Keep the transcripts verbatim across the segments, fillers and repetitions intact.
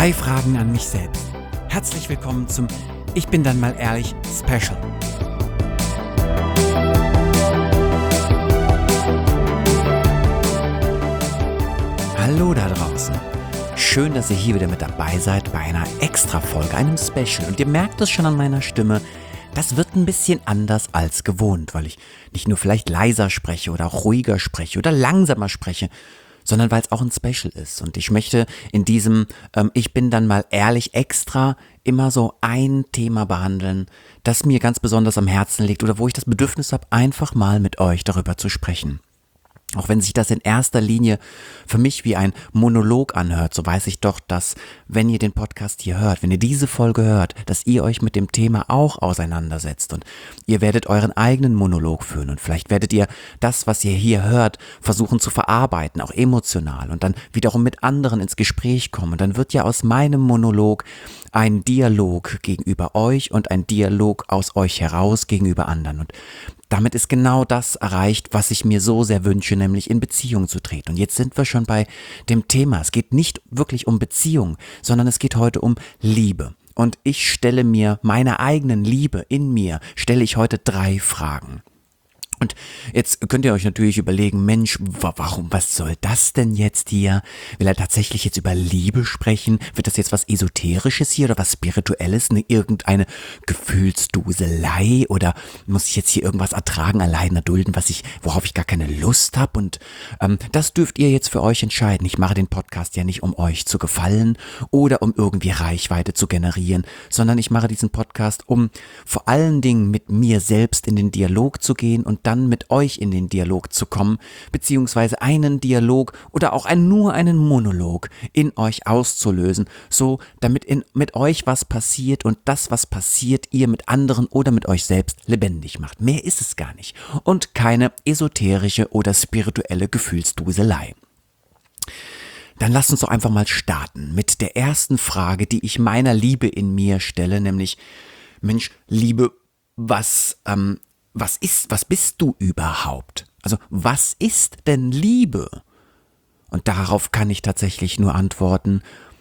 Drei Fragen an mich selbst. Herzlich willkommen zum Ich bin dann mal ehrlich Special. Hallo da draußen. Schön, dass ihr hier wieder mit dabei seid bei einer Extra-Folge, einem Special. Und ihr merkt es schon an meiner Stimme, das wird ein bisschen anders als gewohnt, weil ich nicht nur vielleicht leiser spreche oder auch ruhiger spreche oder langsamer spreche, sondern weil es auch ein Special ist. Und ich möchte in diesem ähm, Ich bin dann mal ehrlich extra immer so ein Thema behandeln, das mir ganz besonders am Herzen liegt oder wo ich das Bedürfnis habe, einfach mal mit euch darüber zu sprechen. Auch wenn sich das in erster Linie für mich wie ein Monolog anhört, so weiß ich doch, dass, wenn ihr den Podcast hier hört, wenn ihr diese Folge hört, dass ihr euch mit dem Thema auch auseinandersetzt und ihr werdet euren eigenen Monolog führen und vielleicht werdet ihr das, was ihr hier hört, versuchen zu verarbeiten, auch emotional und dann wiederum mit anderen ins Gespräch kommen. Und dann wird ja aus meinem Monolog ein Dialog gegenüber euch und ein Dialog aus euch heraus gegenüber anderen. Und damit ist genau das erreicht, was ich mir so sehr wünsche, nämlich in Beziehung zu treten. Und jetzt sind wir schon bei dem Thema. Es geht nicht wirklich um Beziehung, sondern es geht heute um Liebe. Und ich stelle mir meiner eigenen Liebe in mir, stelle ich heute drei Fragen. Und jetzt könnt ihr euch natürlich überlegen, Mensch, warum, was soll das denn jetzt hier? Will er tatsächlich jetzt über Liebe sprechen? Wird das jetzt was Esoterisches hier oder was Spirituelles? Eine, irgendeine Gefühlsduselei? Oder muss ich jetzt hier irgendwas ertragen, erleiden, erdulden, was ich, worauf ich gar keine Lust habe? Und ähm, das dürft ihr jetzt für euch entscheiden. Ich mache den Podcast ja nicht, um euch zu gefallen oder um irgendwie Reichweite zu generieren, sondern ich mache diesen Podcast, um vor allen Dingen mit mir selbst in den Dialog zu gehen und dann mit euch in den Dialog zu kommen, beziehungsweise einen Dialog oder auch ein, nur einen Monolog in euch auszulösen, so damit in, mit euch was passiert und das, was passiert, ihr mit anderen oder mit euch selbst lebendig macht. Mehr ist es gar nicht. Und keine esoterische oder spirituelle Gefühlsduselei. Dann lasst uns doch einfach mal starten mit der ersten Frage, die ich meiner Liebe in mir stelle, nämlich, Mensch, Liebe, was, ähm, Was ist, was bist du überhaupt? Also, was ist denn Liebe? Und darauf kann ich tatsächlich nur antworten,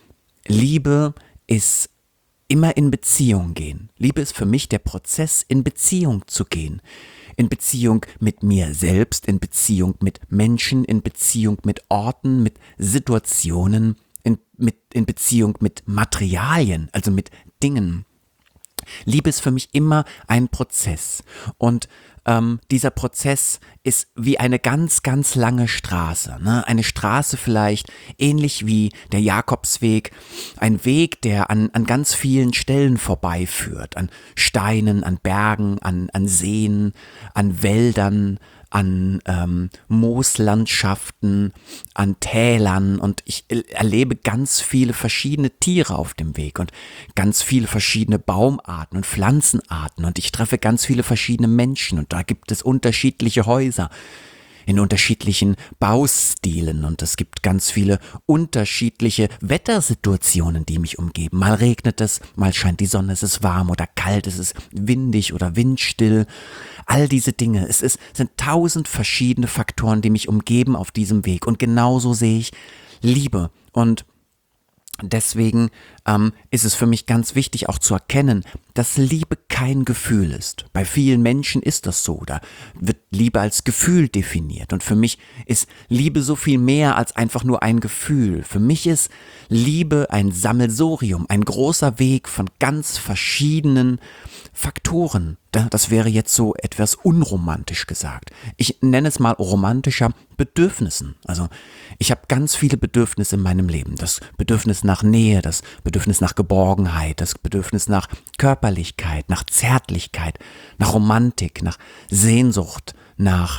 Liebe ist immer in Beziehung gehen. Liebe ist für mich der Prozess, in Beziehung zu gehen. In Beziehung mit mir selbst, in Beziehung mit Menschen, in Beziehung mit Orten, mit Situationen, in, mit, in Beziehung mit Materialien, also mit Dingen. Liebe ist für mich immer ein Prozess und ähm, dieser Prozess ist wie eine ganz, ganz lange Straße, ne? Eine Straße vielleicht ähnlich wie der Jakobsweg, ein Weg, der an, an ganz vielen Stellen vorbeiführt, an Steinen, an Bergen, an, an Seen, an Wäldern, an ähm, Mooslandschaften, an Tälern und ich erlebe ganz viele verschiedene Tiere auf dem Weg und ganz viele verschiedene Baumarten und Pflanzenarten und ich treffe ganz viele verschiedene Menschen und da gibt es unterschiedliche Häuser in unterschiedlichen Baustilen und es gibt ganz viele unterschiedliche Wettersituationen, die mich umgeben. Mal regnet es, mal scheint die Sonne, es ist warm oder kalt, es ist windig oder windstill. All diese Dinge, es ist, sind tausend verschiedene Faktoren, die mich umgeben auf diesem Weg und genauso sehe ich Liebe und deswegen ähm, ist es für mich ganz wichtig auch zu erkennen, dass Liebe kein Gefühl ist. Bei vielen Menschen ist das so, da wird Liebe als Gefühl definiert und für mich ist Liebe so viel mehr als einfach nur ein Gefühl. Für mich ist Liebe ein Sammelsurium, ein großer Weg von ganz verschiedenen Faktoren. Das wäre jetzt so etwas unromantisch gesagt. Ich nenne es mal romantischer Bedürfnissen. Also ich habe ganz viele Bedürfnisse in meinem Leben. Das Bedürfnis nach Nähe, das Bedürfnis nach Geborgenheit, das Bedürfnis nach Körperlichkeit, nach Zärtlichkeit, nach Romantik, nach Sehnsucht, nach,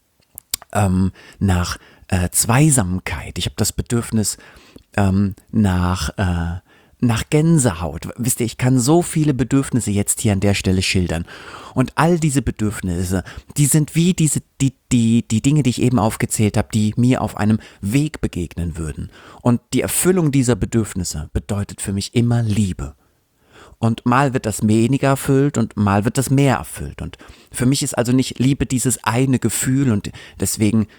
ähm, nach äh, Zweisamkeit. Ich habe das Bedürfnis ähm, nach äh, nach Gänsehaut. Wisst ihr, ich kann so viele Bedürfnisse jetzt hier an der Stelle schildern. Und all diese Bedürfnisse, die sind wie diese, die, die, die Dinge, die ich eben aufgezählt habe, die mir auf einem Weg begegnen würden. Und die Erfüllung dieser Bedürfnisse bedeutet für mich immer Liebe. Und mal wird das weniger erfüllt und mal wird das mehr erfüllt. Und für mich ist also nicht Liebe dieses eine Gefühl und deswegen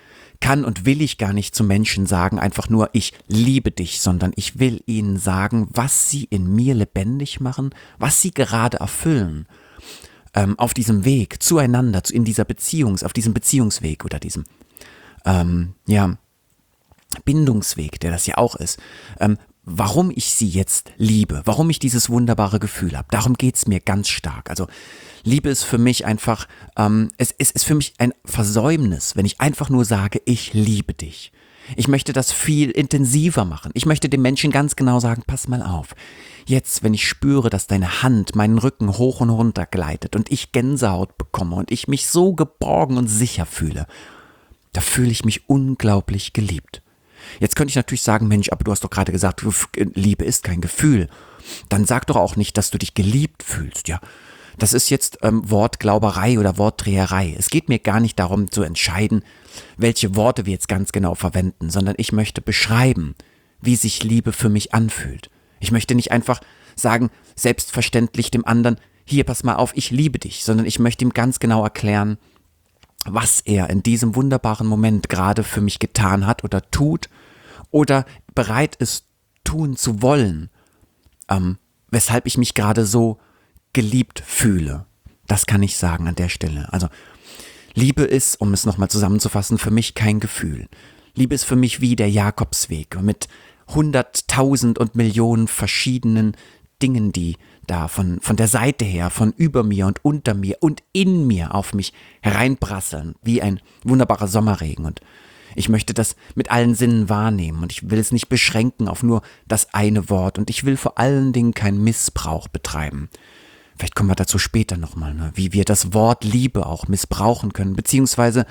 kann und will ich gar nicht zu Menschen sagen, einfach nur, ich liebe dich, sondern ich will ihnen sagen, was sie in mir lebendig machen, was sie gerade erfüllen, ähm, auf diesem Weg zueinander, in dieser Beziehung, auf diesem Beziehungsweg oder diesem, ähm, ja, Bindungsweg, der das ja auch ist, ähm, warum ich sie jetzt liebe, warum ich dieses wunderbare Gefühl habe. Darum geht's mir ganz stark. Also Liebe ist für mich einfach, ähm, es, es ist für mich ein Versäumnis, wenn ich einfach nur sage, ich liebe dich. Ich möchte das viel intensiver machen. Ich möchte dem Menschen ganz genau sagen, pass mal auf. Jetzt, wenn ich spüre, dass deine Hand meinen Rücken hoch und runter gleitet und ich Gänsehaut bekomme und ich mich so geborgen und sicher fühle, da fühle ich mich unglaublich geliebt. Jetzt könnte ich natürlich sagen, Mensch, aber du hast doch gerade gesagt, Liebe ist kein Gefühl. Dann sag doch auch nicht, dass du dich geliebt fühlst. Ja, das ist jetzt ähm, Wortglauberei oder Wortdreherei. Es geht mir gar nicht darum zu entscheiden, welche Worte wir jetzt ganz genau verwenden, sondern ich möchte beschreiben, wie sich Liebe für mich anfühlt. Ich möchte nicht einfach sagen, selbstverständlich dem anderen, hier, pass mal auf, ich liebe dich, sondern ich möchte ihm ganz genau erklären, was er in diesem wunderbaren Moment gerade für mich getan hat oder tut oder bereit ist, tun zu wollen, ähm, weshalb ich mich gerade so geliebt fühle. Das kann ich sagen an der Stelle. Also Liebe ist, um es nochmal zusammenzufassen, für mich kein Gefühl. Liebe ist für mich wie der Jakobsweg mit hunderttausend und Millionen verschiedenen Dingen, die da von, von der Seite her, von über mir und unter mir und in mir auf mich hereinprasseln, wie ein wunderbarer Sommerregen. Und ich möchte das mit allen Sinnen wahrnehmen und ich will es nicht beschränken auf nur das eine Wort und ich will vor allen Dingen keinen Missbrauch betreiben. Vielleicht kommen wir dazu später nochmal, ne? Wie wir das Wort Liebe auch missbrauchen können, beziehungsweise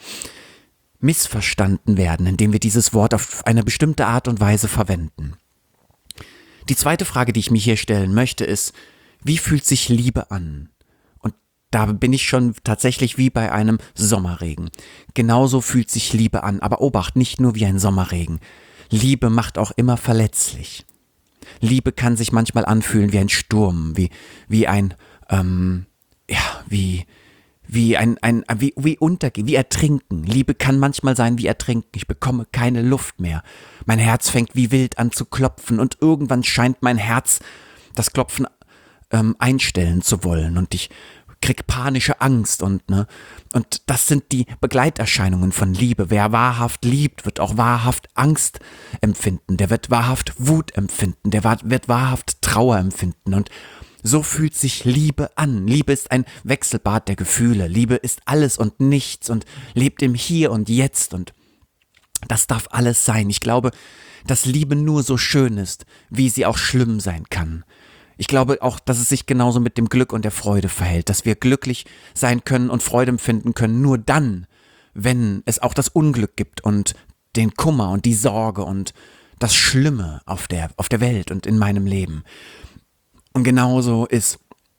missverstanden werden, indem wir dieses Wort auf eine bestimmte Art und Weise verwenden. Die zweite Frage, die ich mir hier stellen möchte, ist, wie fühlt sich Liebe an? Und da bin ich schon tatsächlich wie bei einem Sommerregen. Genauso fühlt sich Liebe an, aber Obacht, nicht nur wie ein Sommerregen. Liebe macht auch immer verletzlich. Liebe kann sich manchmal anfühlen wie ein Sturm, wie, wie ein, ähm, ja, wie, wie ein, ein, wie, wie untergehen, wie ertrinken. Liebe kann manchmal sein wie ertrinken. Ich bekomme keine Luft mehr. Mein Herz fängt wie wild an zu klopfen und irgendwann scheint mein Herz das Klopfen ähm, einstellen zu wollen und ich krieg panische Angst und ne und das sind die Begleiterscheinungen von Liebe. Wer wahrhaft liebt, wird auch wahrhaft Angst empfinden. Der wird wahrhaft Wut empfinden. Der wird wahrhaft Trauer empfinden und so fühlt sich Liebe an. Liebe ist ein Wechselbad der Gefühle. Liebe ist alles und nichts und lebt im Hier und Jetzt und das darf alles sein. Ich glaube, dass Liebe nur so schön ist, wie sie auch schlimm sein kann. Ich glaube auch, dass es sich genauso mit dem Glück und der Freude verhält, dass wir glücklich sein können und Freude empfinden können, nur dann, wenn es auch das Unglück gibt und den Kummer und die Sorge und das Schlimme auf der, auf der Welt und in meinem Leben. Und genauso ist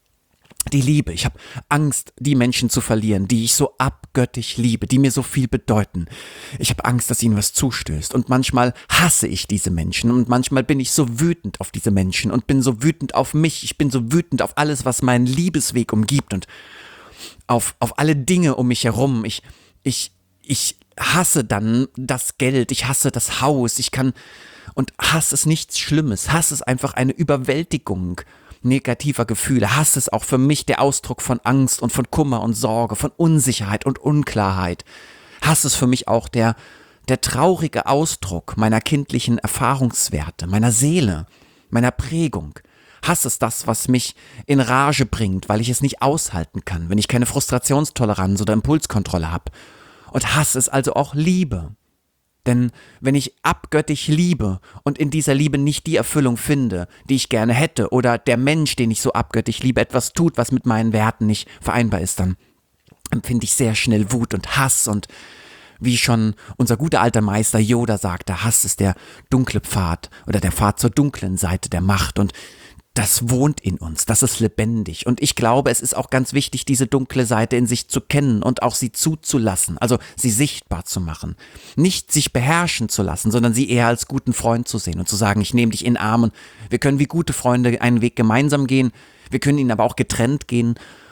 die Liebe. Ich habe Angst, die Menschen zu verlieren, die ich so abgöttisch liebe, die mir so viel bedeuten. Ich habe Angst, dass ihnen was zustößt. Und manchmal hasse ich diese Menschen. Und manchmal bin ich so wütend auf diese Menschen und bin so wütend auf mich. Ich bin so wütend auf alles, was meinen Liebesweg umgibt und auf, auf alle Dinge um mich herum. Ich, ich, ich hasse dann das Geld. Ich hasse das Haus. Ich kann, und Hass ist nichts Schlimmes. Hass ist einfach eine Überwältigung negativer Gefühle. Hass ist auch für mich der Ausdruck von Angst und von Kummer und Sorge, von Unsicherheit und Unklarheit. Hass ist für mich auch der, der traurige Ausdruck meiner kindlichen Erfahrungswerte, meiner Seele, meiner Prägung. Hass ist das, was mich in Rage bringt, weil ich es nicht aushalten kann, wenn ich keine Frustrationstoleranz oder Impulskontrolle habe. Und Hass ist also auch Liebe. Denn wenn ich abgöttisch liebe und in dieser Liebe nicht die Erfüllung finde, die ich gerne hätte, oder der Mensch, den ich so abgöttisch liebe, etwas tut, was mit meinen Werten nicht vereinbar ist, dann empfinde ich sehr schnell Wut und Hass. Und wie schon unser guter alter Meister Yoda sagte, Hass ist der dunkle Pfad oder der Pfad zur dunklen Seite der Macht. Und das wohnt in uns, das ist lebendig. Und ich glaube, es ist auch ganz wichtig, diese dunkle Seite in sich zu kennen und auch sie zuzulassen, also sie sichtbar zu machen. Nicht sich beherrschen zu lassen, sondern sie eher als guten Freund zu sehen und zu sagen, ich nehme dich in den Arm und wir können wie gute Freunde einen Weg gemeinsam gehen, wir können ihn aber auch getrennt gehen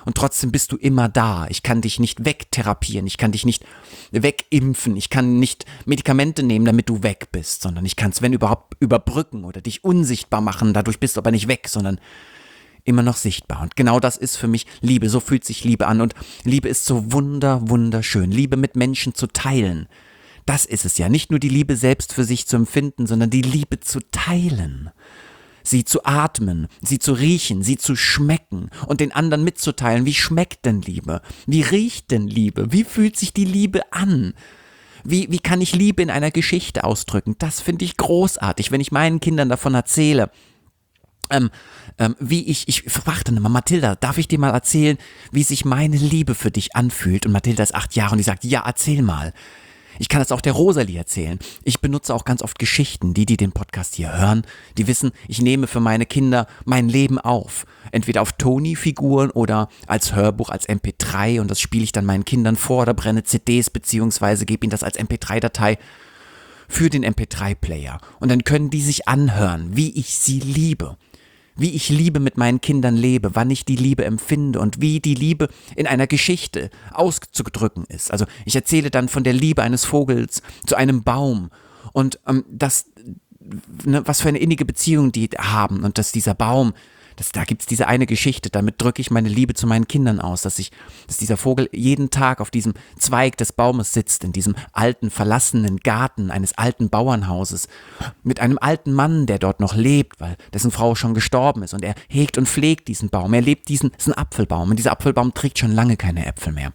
und trotzdem bist du immer da. Ich kann dich nicht wegtherapieren, ich kann dich nicht wegimpfen, ich kann nicht Medikamente nehmen, damit du weg bist, sondern ich kann es, wenn überhaupt, überbrücken oder dich unsichtbar machen. Dadurch bist du aber nicht weg, sondern immer noch sichtbar. Und genau das ist für mich Liebe. So fühlt sich Liebe an. Und Liebe ist so wunder, wunderschön. Liebe mit Menschen zu teilen. Das ist es ja. Nicht nur die Liebe selbst für sich zu empfinden, sondern die Liebe zu teilen. Sie zu atmen, sie zu riechen, sie zu schmecken und den anderen mitzuteilen. Wie schmeckt denn Liebe? Wie riecht denn Liebe? Wie fühlt sich die Liebe an? Wie, wie kann ich Liebe in einer Geschichte ausdrücken? Das finde ich großartig, wenn ich meinen Kindern davon erzähle. Ähm, ähm, wie ich, ich fragte dann immer, Mathilda, darf ich dir mal erzählen, wie sich meine Liebe für dich anfühlt? Und Mathilda ist acht Jahre und die sagt, ja, erzähl mal. Ich kann das auch der Rosalie erzählen. Ich benutze auch ganz oft Geschichten. Die, die den Podcast hier hören, die wissen, ich nehme für meine Kinder mein Leben auf. Entweder auf Toni-Figuren oder als Hörbuch, als M P drei und das spiele ich dann meinen Kindern vor oder brenne C Ds beziehungsweise gebe ihnen das als M P drei Datei für den M P drei Player. Und dann können die sich anhören, wie ich sie liebe. Wie ich Liebe mit meinen Kindern lebe, wann ich die Liebe empfinde und wie die Liebe in einer Geschichte auszudrücken ist. Also ich erzähle dann von der Liebe eines Vogels zu einem Baum und ähm, das, ne, was für eine innige Beziehung die haben und dass dieser Baum, das, da gibt es diese eine Geschichte, damit drücke ich meine Liebe zu meinen Kindern aus, dass ich, dass dieser Vogel jeden Tag auf diesem Zweig des Baumes sitzt, in diesem alten, verlassenen Garten eines alten Bauernhauses, mit einem alten Mann, der dort noch lebt, weil dessen Frau schon gestorben ist und er hegt und pflegt diesen Baum, er lebt diesen, das ist ein Apfelbaum und dieser Apfelbaum trägt schon lange keine Äpfel mehr.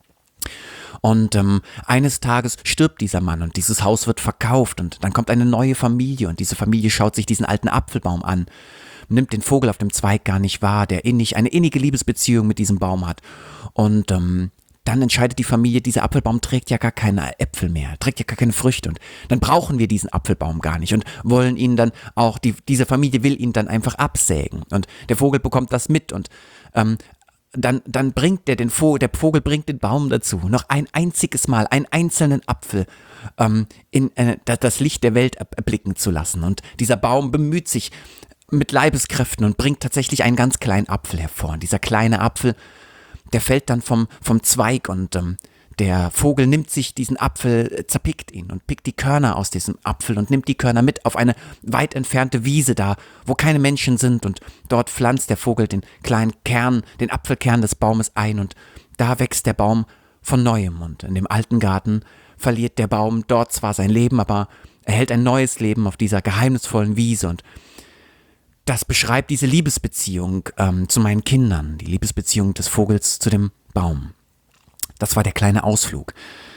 Und ähm, eines Tages stirbt dieser Mann und dieses Haus wird verkauft und dann kommt eine neue Familie und diese Familie schaut sich diesen alten Apfelbaum an, nimmt den Vogel auf dem Zweig gar nicht wahr, der innig, eine innige Liebesbeziehung mit diesem Baum hat. Und ähm, dann entscheidet die Familie, dieser Apfelbaum trägt ja gar keine Äpfel mehr, trägt ja gar keine Früchte und dann brauchen wir diesen Apfelbaum gar nicht und wollen ihn dann auch, die, diese Familie will ihn dann einfach absägen und der Vogel bekommt das mit und ähm, dann, dann bringt der den Vogel, der Vogel bringt den Baum dazu, noch ein einziges Mal, einen einzelnen Apfel ähm, in äh, das Licht der Welt erblicken zu lassen und dieser Baum bemüht sich mit Leibeskräften und bringt tatsächlich einen ganz kleinen Apfel hervor. Und dieser kleine Apfel, der fällt dann vom, vom Zweig und ähm, der Vogel nimmt sich diesen Apfel, zerpickt ihn und pickt die Körner aus diesem Apfel und nimmt die Körner mit auf eine weit entfernte Wiese da, wo keine Menschen sind und dort pflanzt der Vogel den kleinen Kern, den Apfelkern des Baumes ein und da wächst der Baum von Neuem und in dem alten Garten verliert der Baum dort zwar sein Leben, aber erhält ein neues Leben auf dieser geheimnisvollen Wiese und das beschreibt diese Liebesbeziehung ähm, zu meinen Kindern, die Liebesbeziehung des Vogels zu dem Baum. Das war der kleine Ausflug.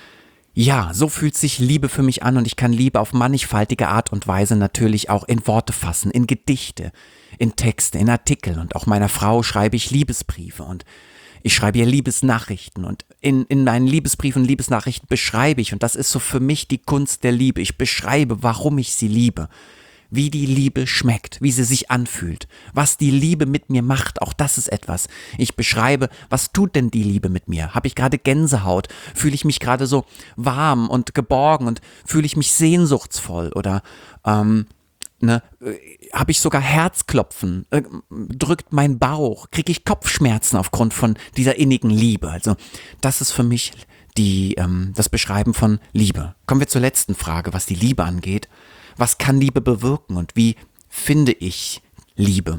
Ja, so fühlt sich Liebe für mich an und ich kann Liebe auf mannigfaltige Art und Weise natürlich auch in Worte fassen, in Gedichte, in Texte, in Artikel und auch meiner Frau schreibe ich Liebesbriefe und ich schreibe ihr Liebesnachrichten und in, in meinen Liebesbriefen und Liebesnachrichten beschreibe ich und das ist so für mich die Kunst der Liebe. Ich beschreibe, warum ich sie liebe. Wie die Liebe schmeckt, wie sie sich anfühlt, was die Liebe mit mir macht, auch das ist etwas. Ich beschreibe, was tut denn die Liebe mit mir? Habe ich gerade Gänsehaut? Fühle ich mich gerade so warm und geborgen und fühle ich mich sehnsuchtsvoll? Oder ähm, ne, habe ich sogar Herzklopfen? Äh, drückt mein Bauch? Kriege ich Kopfschmerzen aufgrund von dieser innigen Liebe? Also das ist für mich die, ähm, das Beschreiben von Liebe. Kommen wir zur letzten Frage, was die Liebe angeht. Was kann Liebe bewirken und wie finde ich Liebe?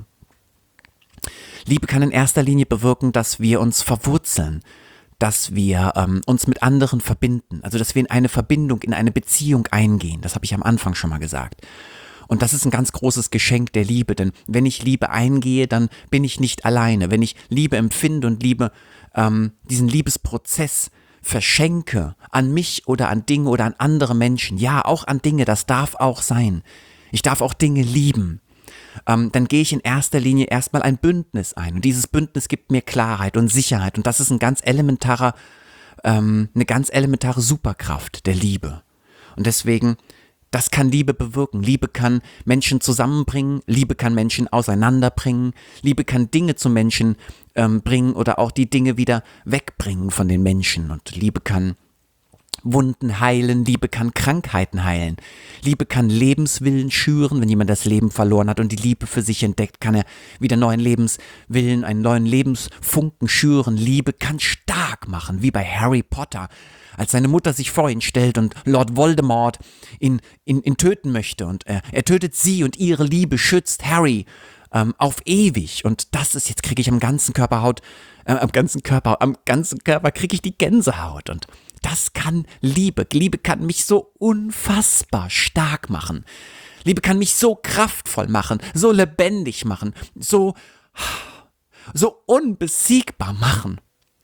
Liebe kann in erster Linie bewirken, dass wir uns verwurzeln, dass wir ähm, uns mit anderen verbinden, also dass wir in eine Verbindung, in eine Beziehung eingehen. Das habe ich am Anfang schon mal gesagt. Und das ist ein ganz großes Geschenk der Liebe, denn wenn ich Liebe eingehe, dann bin ich nicht alleine. Wenn ich Liebe empfinde und Liebe, ähm, diesen Liebesprozess verschenke an mich oder an Dinge oder an andere Menschen, ja, auch an Dinge, das darf auch sein. Ich darf auch Dinge lieben. Ähm, dann gehe ich in erster Linie erstmal ein Bündnis ein und dieses Bündnis gibt mir Klarheit und Sicherheit und das ist ein ganz elementarer, ähm, eine ganz elementare Superkraft der Liebe. Und deswegen, das kann Liebe bewirken. Liebe kann Menschen zusammenbringen, Liebe kann Menschen auseinanderbringen, Liebe kann Dinge zu Menschen ähm, bringen oder auch die Dinge wieder wegbringen von den Menschen. Und Liebe kann Wunden heilen, Liebe kann Krankheiten heilen. Liebe kann Lebenswillen schüren, wenn jemand das Leben verloren hat und die Liebe für sich entdeckt, kann er wieder neuen Lebenswillen, einen neuen Lebensfunken schüren. Liebe kann stark machen, wie bei Harry Potter, als seine Mutter sich vor ihn stellt und Lord Voldemort ihn, ihn, ihn töten möchte. Und er, er tötet sie und ihre Liebe schützt Harry ähm, auf ewig. Und das ist, jetzt kriege ich am ganzen Körper Haut, äh, am ganzen Körper, am ganzen Körper kriege ich die Gänsehaut. Und das kann Liebe. Liebe kann mich so unfassbar stark machen. Liebe kann mich so kraftvoll machen, so lebendig machen, so, so unbesiegbar machen,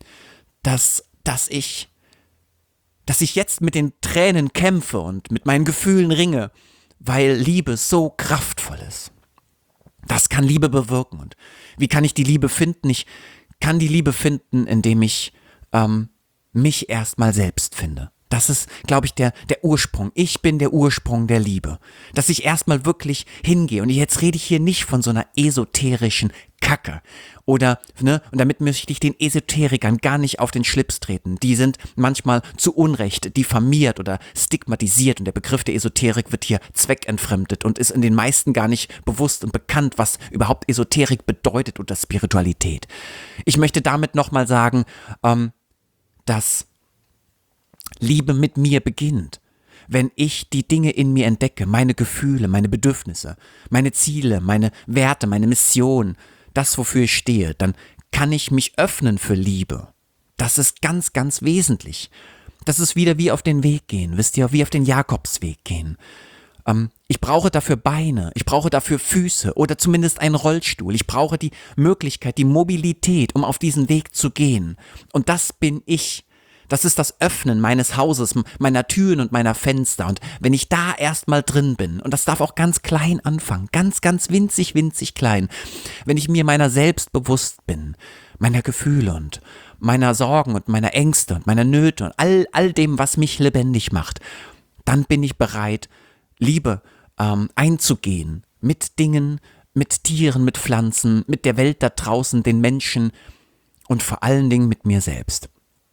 dass, dass ich, dass ich jetzt mit den Tränen kämpfe und mit meinen Gefühlen ringe, weil Liebe so kraftvoll ist. Das kann Liebe bewirken. Und wie kann ich die Liebe finden? Ich kann die Liebe finden, indem ich ähm, mich erstmal selbst finde. Das ist, glaube ich, der, der Ursprung. Ich bin der Ursprung der Liebe. Dass ich erstmal wirklich hingehe. Und jetzt rede ich hier nicht von so einer esoterischen Kacke. Oder, ne, und damit möchte ich den Esoterikern gar nicht auf den Schlips treten. Die sind manchmal zu Unrecht diffamiert oder stigmatisiert. Und der Begriff der Esoterik wird hier zweckentfremdet und ist in den meisten gar nicht bewusst und bekannt, was überhaupt Esoterik bedeutet oder Spiritualität. Ich möchte damit nochmal sagen, ähm, dass Liebe mit mir beginnt, wenn ich die Dinge in mir entdecke, meine Gefühle, meine Bedürfnisse, meine Ziele, meine Werte, meine Mission, das, wofür ich stehe, dann kann ich mich öffnen für Liebe. Das ist ganz, ganz wesentlich. Das ist wieder wie auf den Weg gehen, wisst ihr, wie auf den Jakobsweg gehen. Ähm, ich brauche dafür Beine, ich brauche dafür Füße oder zumindest einen Rollstuhl. Ich brauche die Möglichkeit, die Mobilität, um auf diesen Weg zu gehen. Und das bin ich. Das ist das Öffnen meines Hauses, meiner Türen und meiner Fenster. Und wenn ich da erstmal drin bin, und das darf auch ganz klein anfangen, ganz, ganz winzig, winzig klein, wenn ich mir meiner selbst bewusst bin, meiner Gefühle und meiner Sorgen und meiner Ängste und meiner Nöte und all, all dem, was mich lebendig macht, dann bin ich bereit, Liebe ähm, einzugehen mit Dingen, mit Tieren, mit Pflanzen, mit der Welt da draußen, den Menschen und vor allen Dingen mit mir selbst.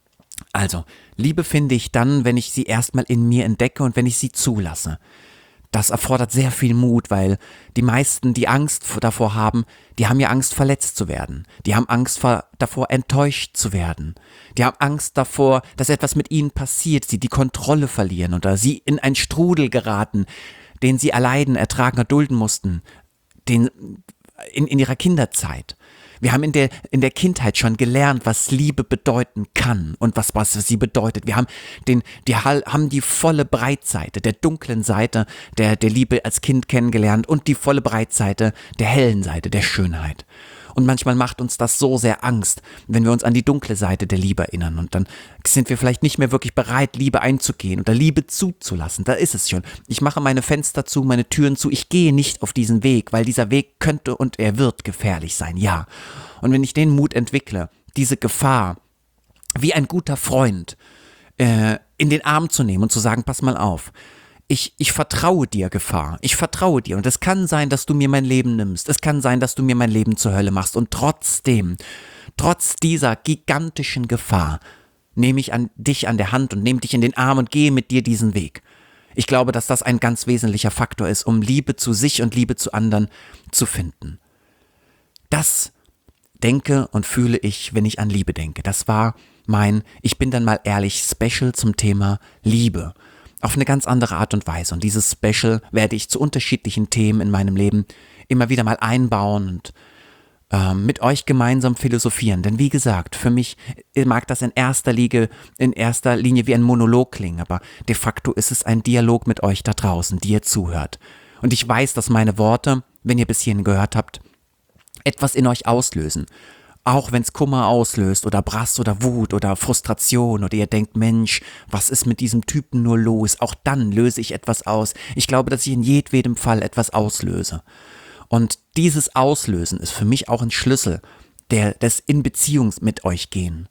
Also, Liebe finde ich dann, wenn ich sie erstmal in mir entdecke und wenn ich sie zulasse. Das erfordert sehr viel Mut, weil die meisten, die Angst davor haben, die haben ja Angst, verletzt zu werden. Die haben Angst vor, davor, enttäuscht zu werden. Die haben Angst davor, dass etwas mit ihnen passiert, sie die Kontrolle verlieren oder sie in einen Strudel geraten, den sie erleiden, ertragen, erdulden mussten, den, in, in ihrer Kinderzeit. Wir haben in der, in der Kindheit schon gelernt, was Liebe bedeuten kann und was, was sie bedeutet. Wir haben, den, die, haben die volle Breitseite der dunklen Seite der, der Liebe als Kind kennengelernt und die volle Breitseite der hellen Seite der Schönheit. Und manchmal macht uns das so sehr Angst, wenn wir uns an die dunkle Seite der Liebe erinnern. Und dann sind wir vielleicht nicht mehr wirklich bereit, Liebe einzugehen oder Liebe zuzulassen. Da ist es schon. Ich mache meine Fenster zu, meine Türen zu. Ich gehe nicht auf diesen Weg, weil dieser Weg könnte und er wird gefährlich sein, ja. Und wenn ich den Mut entwickle, diese Gefahr wie ein guter Freund äh, in den Arm zu nehmen und zu sagen, pass mal auf, Ich, ich vertraue dir, Gefahr. Ich vertraue dir. Und es kann sein, dass du mir mein Leben nimmst. Es kann sein, dass du mir mein Leben zur Hölle machst. Und trotzdem, trotz dieser gigantischen Gefahr, nehme ich an dich an der Hand und nehme dich in den Arm und gehe mit dir diesen Weg. Ich glaube, dass das ein ganz wesentlicher Faktor ist, um Liebe zu sich und Liebe zu anderen zu finden. Das denke und fühle ich, wenn ich an Liebe denke. Das war mein, ich bin dann mal ehrlich, Special zum Thema Liebe. Auf eine ganz andere Art und Weise. Und dieses Special werde ich zu unterschiedlichen Themen in meinem Leben immer wieder mal einbauen und ähm, mit euch gemeinsam philosophieren. Denn wie gesagt, für mich mag das in erster Linie, in erster Linie wie ein Monolog klingen, aber de facto ist es ein Dialog mit euch da draußen, die ihr zuhört. Und ich weiß, dass meine Worte, wenn ihr bis hierhin gehört habt, etwas in euch auslösen. Auch wenn es Kummer auslöst oder Brass oder Wut oder Frustration oder ihr denkt, Mensch, was ist mit diesem Typen nur los? Auch dann löse ich etwas aus. Ich glaube, dass ich in jedem Fall etwas auslöse. Und dieses Auslösen ist für mich auch ein Schlüssel der, des in Beziehung mit euch gehen.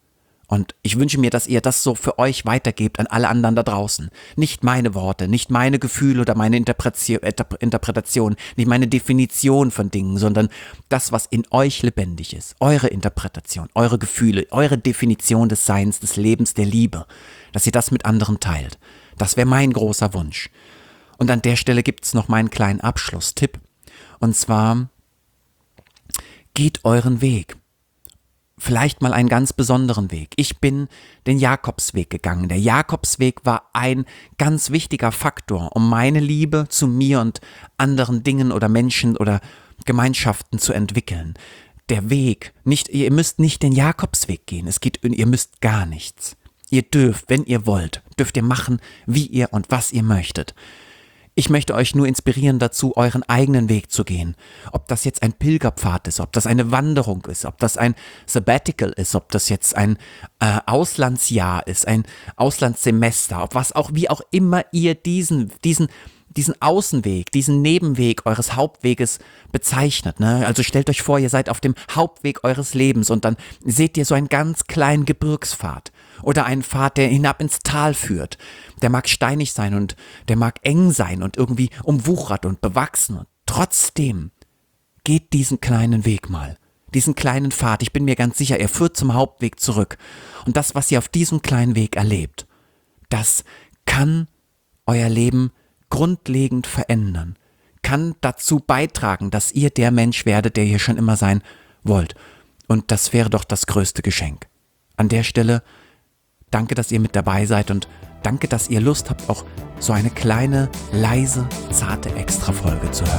Und ich wünsche mir, dass ihr das so für euch weitergebt an alle anderen da draußen. Nicht meine Worte, nicht meine Gefühle oder meine Interpretation, Interpretation, nicht meine Definition von Dingen, sondern das, was in euch lebendig ist. Eure Interpretation, eure Gefühle, eure Definition des Seins, des Lebens, der Liebe. Dass ihr das mit anderen teilt. Das wäre mein großer Wunsch. Und an der Stelle gibt es noch meinen kleinen Abschlusstipp. Und zwar, geht euren Weg. Vielleicht mal einen ganz besonderen Weg. Ich bin den Jakobsweg gegangen. Der Jakobsweg war ein ganz wichtiger Faktor, um meine Liebe zu mir und anderen Dingen oder Menschen oder Gemeinschaften zu entwickeln. Der Weg, nicht, ihr müsst nicht den Jakobsweg gehen. Es geht, ihr müsst gar nichts. Ihr dürft, wenn ihr wollt, dürft ihr machen, wie ihr und was ihr möchtet. Ich möchte euch nur inspirieren dazu, euren eigenen Weg zu gehen. Ob das jetzt ein Pilgerpfad ist, ob das eine Wanderung ist, ob das ein Sabbatical ist, ob das jetzt ein äh, Auslandsjahr ist, ein Auslandssemester, ob was auch, wie auch immer ihr diesen, diesen, diesen Außenweg, diesen Nebenweg eures Hauptweges bezeichnet. Ne? Also stellt euch vor, ihr seid auf dem Hauptweg eures Lebens und dann seht ihr so einen ganz kleinen Gebirgspfad. Oder einen Pfad, der hinab ins Tal führt. Der mag steinig sein und der mag eng sein und irgendwie umwuchert und bewachsen. Und trotzdem geht diesen kleinen Weg mal. Diesen kleinen Pfad, ich bin mir ganz sicher, er führt zum Hauptweg zurück. Und das, was ihr auf diesem kleinen Weg erlebt, das kann euer Leben grundlegend verändern. Kann dazu beitragen, dass ihr der Mensch werdet, der ihr schon immer sein wollt. Und das wäre doch das größte Geschenk. An der Stelle danke, dass ihr mit dabei seid und danke, dass ihr Lust habt, auch so eine kleine, leise, zarte Extra-Folge zu hören.